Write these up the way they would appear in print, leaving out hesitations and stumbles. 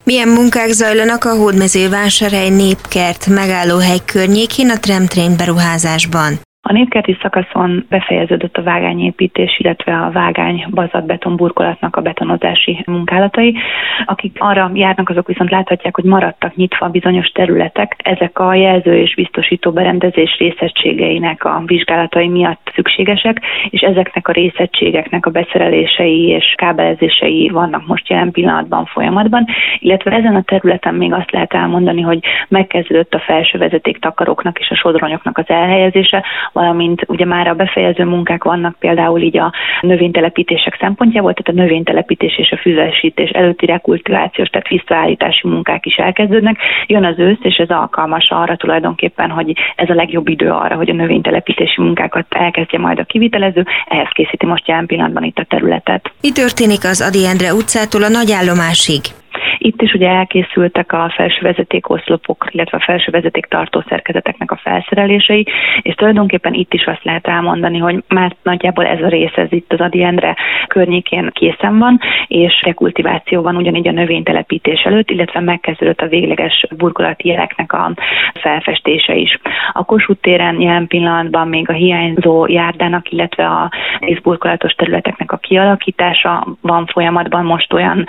Milyen munkák zajlanak a Hódmezővásárhely Népkert megállóhely környékén a tramtrain beruházásban? A népkerti szakaszon befejeződött a vágányépítés, illetve a vágány bazaltbeton burkolatnak a betonozási munkálatai. Akik arra járnak, azok viszont láthatják, hogy maradtak nyitva bizonyos területek. Ezek a jelző és biztosító berendezés részegységeinek a vizsgálatai miatt szükségesek, és ezeknek a részegységeknek a beszerelései és kábelezései vannak most jelen pillanatban folyamatban, illetve ezen a területen még azt lehet elmondani, hogy megkezdődött a felső vezetéktakaróknak és a sodronyoknak az elhelyezése, valamint ugye már a befejező munkák vannak például így a növénytelepítések szempontjából, tehát a növénytelepítés és a füzesítés előtti rekultivációs, tehát visszaállítási munkák is elkezdődnek. Jön az ősz, és ez alkalmas arra tulajdonképpen, hogy ez a legjobb idő arra, hogy a növénytelepítési munkákat elkezdje majd a kivitelező, ehhez készíti most jelen pillanatban itt a területet. Mi történik az Ady Endre utcától a Nagyállomásig? Itt is ugye elkészültek a felső vezetékoszlopok, illetve a felső vezeték tartószerkezeteknek a felszerelései, és tulajdonképpen itt is azt lehet elmondani, hogy már nagyjából ez a rész, ez itt az Ady Endre környékén készen van, és rekultiváció van ugyanígy a növénytelepítés előtt, illetve megkezdődött a végleges burkolati jeleknek a felfestése is. A Kossuth téren jelen pillanatban még a hiányzó járdának, illetve a részburkolatos területeknek a kialakítása van folyamatban, most olyan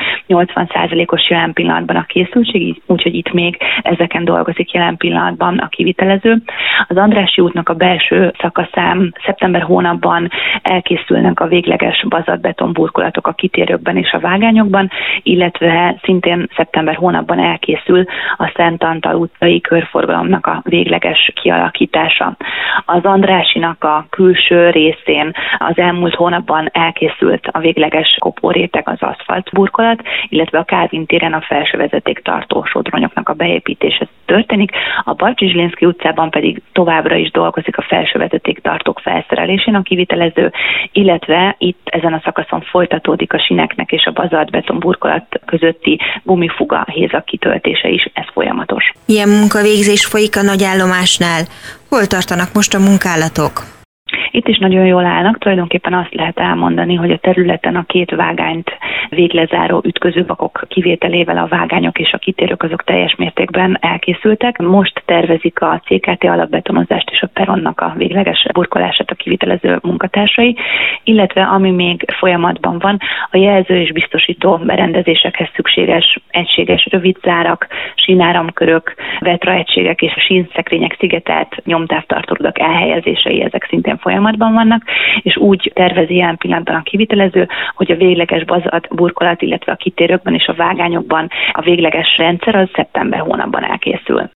80%-os jelen pillanatban a készültség, úgyhogy itt még ezeken dolgozik jelen pillanatban a kivitelező. Az Andrássy útnak a belső szakaszán szeptember hónapban elkészülnek a végleges bazaltbeton burkolatok a kitérőkben és a vágányokban, illetve szintén szeptember hónapban elkészül a Szent Antal utcai körforgalomnak a végleges kialakítása. Az Andrássynak a külső részén az elmúlt hónapban elkészült a végleges kopóréteg, az aszfalt burkolat, illetve a Kálvin téren a felső vezeték tartó sodronyoknak a beépítése történik, a Balcsy-Zsilinszky utcában pedig továbbra is dolgozik a felső vezeték tartók felszerelésén a kivitelező, illetve itt ezen a szakaszon folytatódik a sineknek és a bazaltbeton burkolat közötti gumifuga hézag kitöltése is, ez folyamatos. Milyen munkavégzés folyik a Nagyállomásnál? Hol tartanak most a munkálatok? Itt is nagyon jól állnak, tulajdonképpen azt lehet elmondani, hogy a területen a két vágányt véglezáró ütközővakok kivételével a vágányok és a kitérők azok teljes mértékben elkészültek. Most tervezik a CKT alapbetonozást és a peronnak a végleges burkolását a kivitelező munkatársai, illetve ami még folyamatban van, a jelző és biztosító berendezésekhez szükséges egységes rövidzárak, sínáramkörök, vetraegységek és a sínszekrények szigetelt nyomtávtartórudak elhelyezései, ezek szintén folyamatban vannak, és úgy tervezi jelen pillanatban a kivitelező, hogy a végleges bazalt burkolat, illetve a kitérőkben és a vágányokban a végleges rendszer az szeptember hónapban elkészül.